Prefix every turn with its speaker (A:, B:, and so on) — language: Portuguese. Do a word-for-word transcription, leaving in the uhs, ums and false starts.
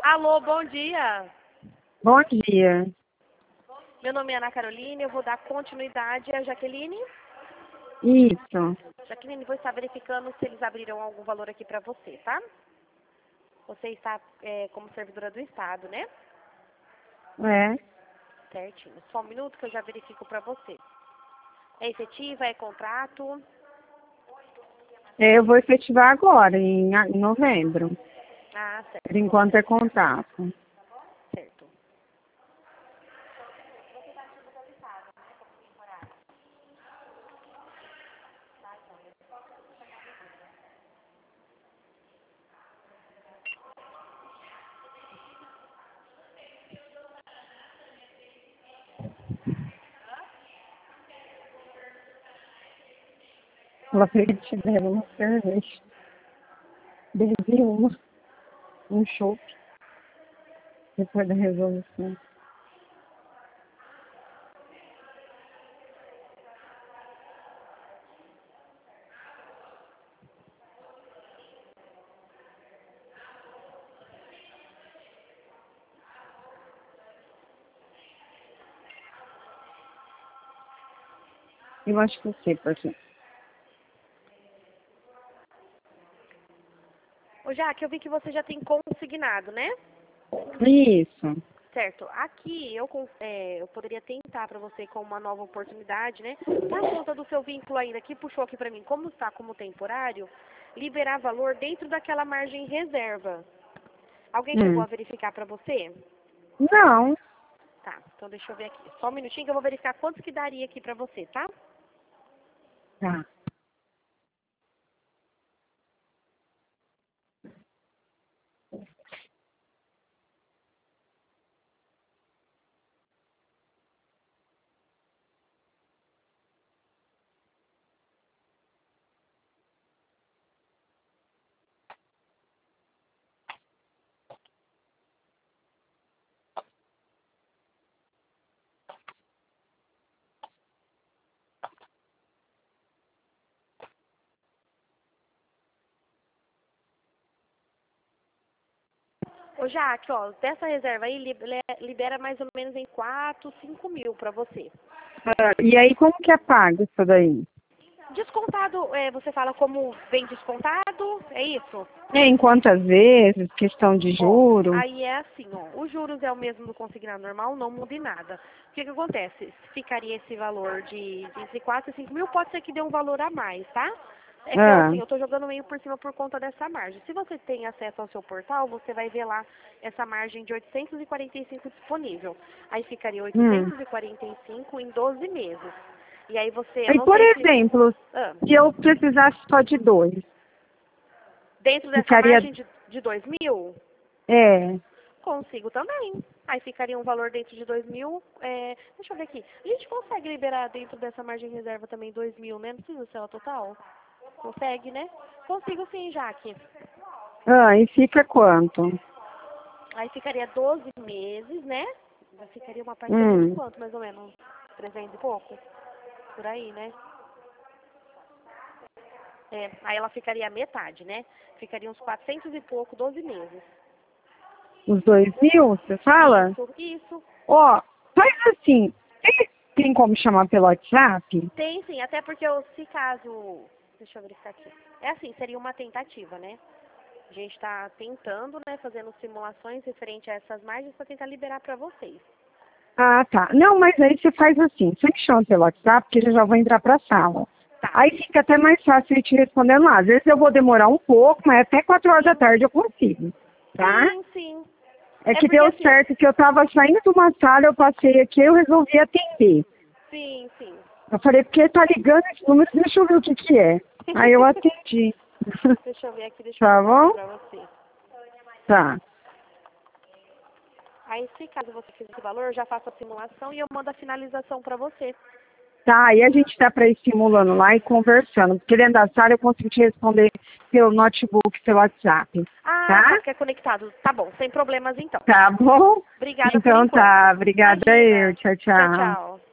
A: Alô, bom dia.
B: Bom dia.
A: Meu nome é Ana Carolina, eu vou dar continuidade à Jaqueline.
B: Isso.
A: Jaqueline, vou estar verificando se eles abriram algum valor aqui para você, tá? Você está é, como servidora do Estado, né?
B: É.
A: Certinho. Só um minuto que eu já verifico para você. É efetiva, é contrato?
B: É, eu vou efetivar agora, em, em novembro.
A: Ah, certo.
B: Por enquanto é contrato.
A: Certo.
B: Ela pediu dela uma cerveja. Bebi uma. Um chopp. Depois da resolução. Eu acho que eu sei por quê.
A: Ô, Jaque, eu vi que você já tem consignado, né?
B: Isso.
A: Certo. Aqui eu, con- é, eu poderia tentar para você com uma nova oportunidade, né? Por conta do seu vínculo ainda que puxou aqui para mim, como está como temporário, liberar valor dentro daquela margem reserva. Alguém chegou
B: Hum.
A: a verificar para você?
B: Não.
A: Tá, então deixa eu ver aqui. Só um minutinho que eu vou verificar quantos que daria aqui para você, tá?
B: Tá.
A: Ô, Jaque, ó, dessa reserva aí li- le- libera mais ou menos em quatro, cinco mil para você.
B: Ah, e aí, como que é pago isso daí?
A: Descontado, é, você fala como vem descontado, é isso?
B: É, em quantas vezes? Questão de
A: Ó,
B: juro?
A: aí é assim, ó, os juros é o mesmo do consignado normal, não muda em nada. O que que acontece? Ficaria esse valor de, de entre quatro e cinco mil, pode ser que dê um valor a mais, tá? É que
B: Ah.
A: assim, eu tô jogando meio por cima por conta dessa margem. Se você tem acesso ao seu portal, você vai ver lá essa margem de oitocentos e quarenta e cinco disponível. Aí ficaria
B: Hum.
A: oitocentos e quarenta e cinco em doze meses. E aí você, eu
B: E,
A: não
B: por
A: sei se...
B: exemplo,
A: Ah,
B: se eu precisasse só de dois,
A: dentro dessa
B: ficaria...
A: margem de, de dois mil,
B: É,
A: consigo também. Aí ficaria um valor dentro de dois mil. É, deixa eu ver aqui. A gente consegue liberar dentro dessa margem de reserva também dois mil, né? Não precisa ser ela total? Consegue, né? Consigo sim, Jaque.
B: ah, e fica quanto?
A: Aí ficaria doze meses, né? Ficaria uma parcela de
B: Hum,
A: quanto, mais ou menos? trezentos e pouco? Por aí, né? É, aí ela ficaria a metade, né? Ficaria uns quatrocentos e pouco, doze meses.
B: os dois mil, você fala?
A: Isso, isso.
B: Ó, faz assim, tem, tem como chamar pelo WhatsApp?
A: Tem sim, até porque eu, se caso... Deixa eu verificar aqui. É assim, seria uma tentativa, né? A gente está tentando, né, fazendo simulações referente a essas margens para tentar liberar para vocês.
B: Ah, tá. Não, mas aí você faz assim, você me chama pelo WhatsApp, porque eu já vou entrar pra sala.
A: Tá.
B: Aí fica até mais fácil eu te respondendo lá. Às vezes eu vou demorar um pouco, mas até quatro horas da
A: Sim,
B: tarde eu consigo, tá?
A: sim, sim.
B: É
A: É
B: que
A: porque
B: deu
A: assim...
B: certo que eu tava saindo de uma sala, eu passei aqui, eu resolvi atender.
A: Sim, sim.
B: Eu falei, porque tá ligando esse número, deixa eu ver o que que é. Aí eu atendi.
A: Deixa eu ver aqui, deixa eu
B: Tá
A: mandar aqui
B: bom?
A: para você.
B: Tá.
A: Aí, se caso você quiser esse valor, eu já faço a simulação e eu mando a finalização para você.
B: Tá, aí a gente tá pra ir simulando lá e conversando. Porque dentro da sala eu consigo te responder pelo notebook, pelo WhatsApp.
A: Ah, tá,
B: Tá?
A: porque é conectado. Tá bom, sem problemas então.
B: Tá bom?
A: Obrigada por
B: Então
A: enquanto.
B: tá. Obrigada
A: Imagina.
B: eu. Tchau,
A: Tchau,
B: tchau.
A: tchau.